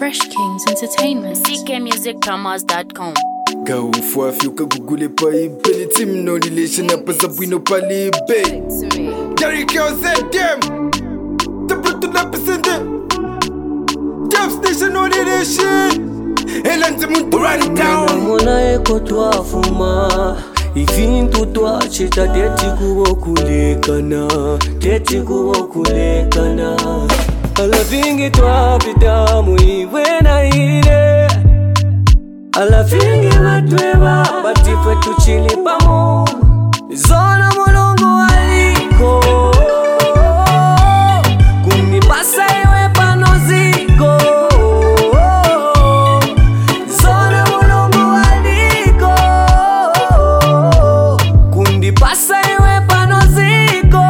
Fresh Kings Entertainment. ckmusicpromotes.com. Ga ufwa fiuka gugule pa ibe team no relation apa sabino pali ibe Jerry Kyo said them the Pluto represent Dev Station no relation Elanze muntu run down Mona eko twafuma ifintu twachita teti kubo kulekana ala vingi twapita muiwe na ile ala vingi matweba batifwe tuchili pamo zona mulungu aliko kunipasa iwe panoziko zona mulungu aliko kunipasa iwe panoziko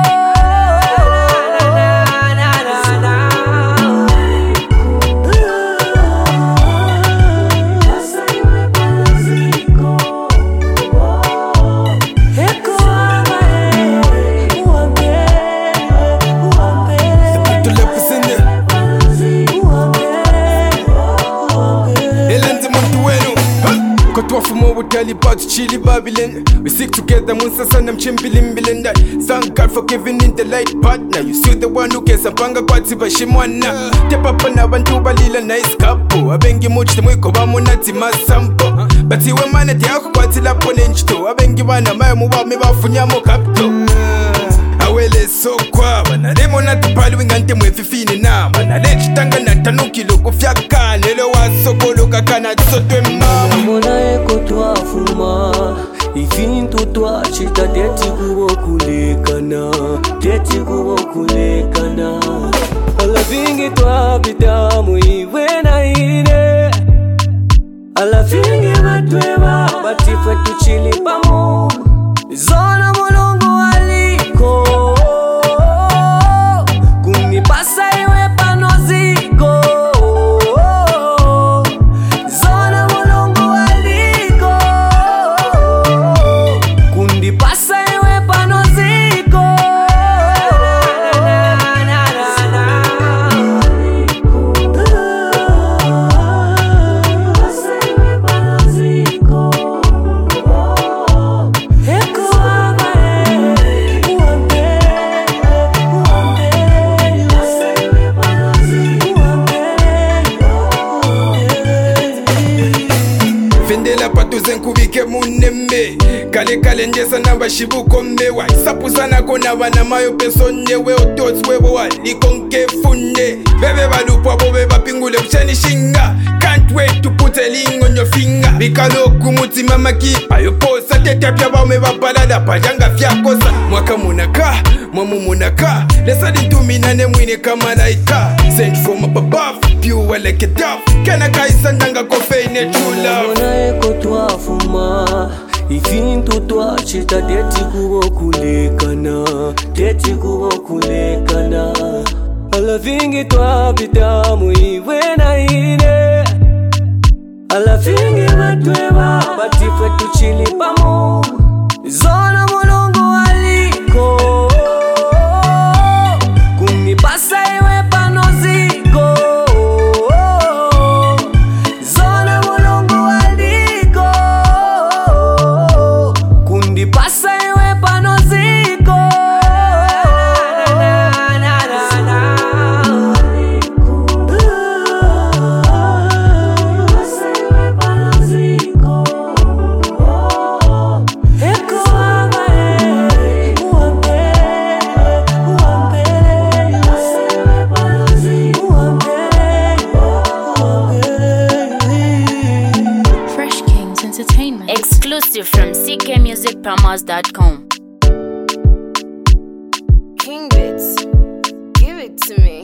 Twafuma ubutali but chili Babylon. We stick together Munsa sana mchimbilimbilenda. Thank God for giving in the light partner. You see the one who cares apanga kwati bashimwana. Tepapa na bantu balila nice couple. Abengi much the mwiko bamunati masampo. But iwe mana te ako kwati la ponenchito. Abengi wana maya muwame bafunyamo kapto. Awele so kwa wana demo na tupali wingante mwefifini na mana lechitanga na tanukilo kufyaka lelo wasokolo kakana sotwe mama Mona eko twafuma ifintu twachita teti kubo kulekana ala vingi twapita muiwe na ile ala vingi matweba batifwe tuchili pamo zona mulungu aliko kunipasa iwe panoziko zona mulungu aliko kunipasa iwe panoziko Fendela patuze nkubike munembe Kale njesa namba shibuko mbewa Sapusana kona wana mayo peso nyewe Otots webo waliko nkefune Bebe balupwa bobe bapingule mchani shinga Can't wait to put a ring on your finger Bikalo kumuti mama kipa Yoposa tete pya baume babalada Pajanga fyakosa Mwaka munaka, mwamu munaka Lesa dintuminane mwine kama laika Sent from up above, pure like a dove Kana kaisa ndanga kofeine true love Mona eko twafuma ifintu twachita teti kubo kulekana ala vingi twapita muiwe na ile ala vingi matweba batifwe tuchili pamo zona mulungu aliko kunipasa iwe panoziko zona mulungu aliko kunipasa iwe panoziko Fresh Kings Entertainment. Exclusive from ckmusicpromotes.com. King Bits, give it to me.